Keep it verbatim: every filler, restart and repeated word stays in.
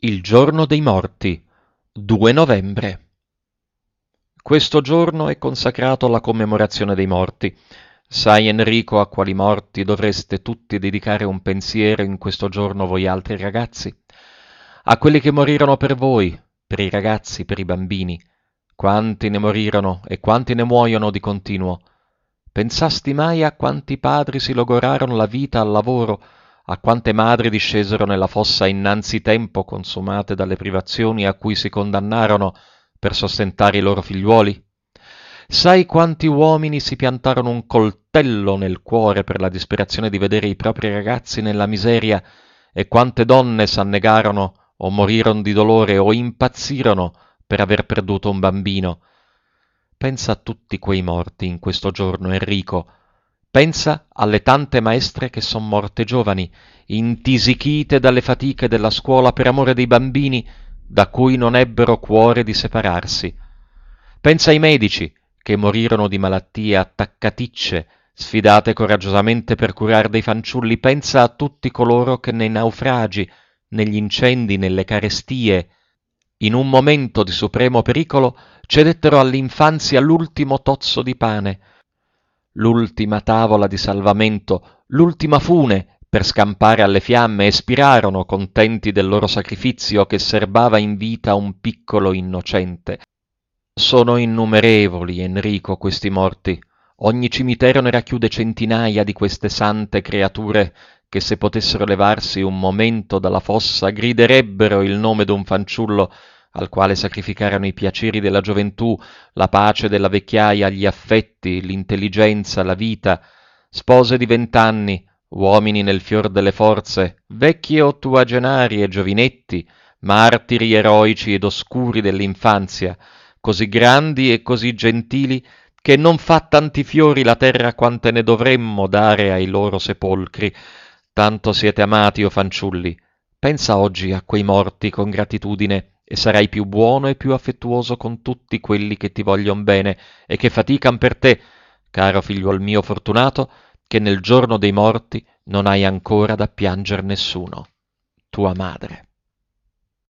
Il giorno dei morti, due novembre. Questo giorno è consacrato alla commemorazione dei morti. Sai, Enrico, a quali morti dovreste tutti dedicare un pensiero in questo giorno voi altri ragazzi? A quelli che morirono per voi, per i ragazzi, per i bambini. Quanti ne morirono e quanti ne muoiono di continuo? Pensasti mai a quanti padri si logorarono la vita al lavoro, a quante madri discesero nella fossa innanzi tempo consumate dalle privazioni a cui si condannarono per sostentare i loro figliuoli? Sai quanti uomini si piantarono un coltello nel cuore per la disperazione di vedere i propri ragazzi nella miseria, e quante donne s'annegarono o morirono di dolore o impazzirono per aver perduto un bambino? Pensa a tutti quei morti in questo giorno, Enrico. Pensa alle tante maestre che son morte giovani, intisichite dalle fatiche della scuola per amore dei bambini, da cui non ebbero cuore di separarsi. Pensa ai medici che morirono di malattie attaccaticce, sfidate coraggiosamente per curar dei fanciulli. Pensa a tutti coloro che nei naufragi, negli incendi, nelle carestie, in un momento di supremo pericolo, cedettero all'infanzia l'ultimo tozzo di pane, l'ultima tavola di salvamento, l'ultima fune per scampare alle fiamme, e spirarono contenti del loro sacrificio che serbava in vita un piccolo innocente. Sono innumerevoli, Enrico, questi morti. Ogni cimitero ne racchiude centinaia di queste sante creature che, se potessero levarsi un momento dalla fossa, griderebbero il nome d'un fanciullo al quale sacrificarono i piaceri della gioventù, la pace della vecchiaia, gli affetti, l'intelligenza, la vita, spose di vent'anni, uomini nel fior delle forze, vecchi ottuagenari e giovinetti, martiri eroici ed oscuri dell'infanzia, così grandi e così gentili che non fa tanti fiori la terra quante ne dovremmo dare ai loro sepolcri. Tanto siete amati, o fanciulli. Pensa oggi a quei morti con gratitudine, e sarai più buono e più affettuoso con tutti quelli che ti voglion bene e che fatican per te, caro figliuol mio fortunato, che nel giorno dei morti non hai ancora da pianger nessuno. Tua madre.